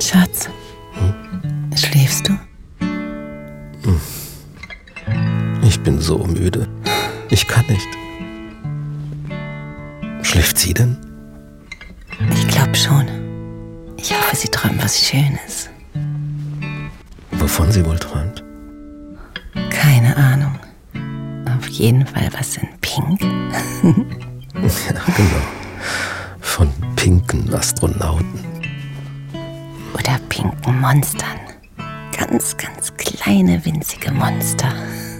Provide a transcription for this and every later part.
Schatz, schläfst du? Ich bin so müde. Ich kann nicht. Schläft sie denn? Ich glaube schon. Ich hoffe, sie träumt was Schönes. Wovon sie wohl träumt? Keine Ahnung. Auf jeden Fall was in Pink. Ja, genau. Von pinken Astronauten. Oder pinken Monstern. Ganz, ganz kleine, winzige Monster.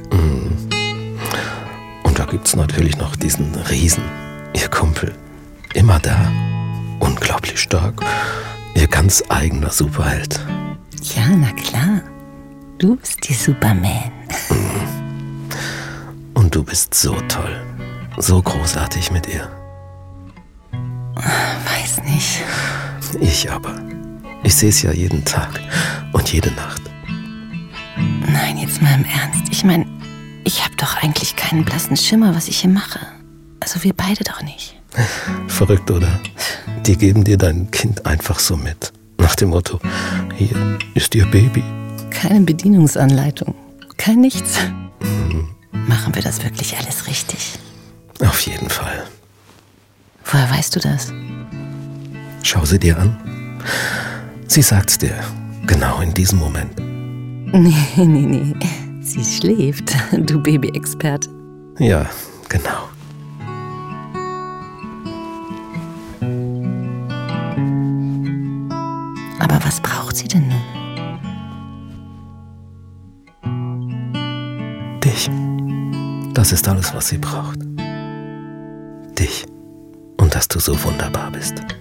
Und da gibt's natürlich noch diesen Riesen, ihr Kumpel. Immer da. Unglaublich stark. Ihr ganz eigener Superheld. Ja, na klar. Du bist die Superman. Und du bist so toll. So großartig mit ihr. Weiß nicht. Ich aber. Ich sehe es ja jeden Tag und jede Nacht. Nein, jetzt mal im Ernst. Ich meine, ich habe doch eigentlich keinen blassen Schimmer, was ich hier mache. Also wir beide doch nicht. Verrückt, oder? Die geben dir dein Kind einfach so mit. Nach dem Motto, hier ist ihr Baby. Keine Bedienungsanleitung. Kein nichts. Machen wir das wirklich alles richtig? Auf jeden Fall. Woher weißt du das? Schau sie dir an. Sie sagt's dir. Genau in diesem Moment. Nee. Sie schläft, du Baby-Experte. Ja, genau. Aber was braucht sie denn nun? Dich. Das ist alles, was sie braucht. Dich. Und dass du so wunderbar bist.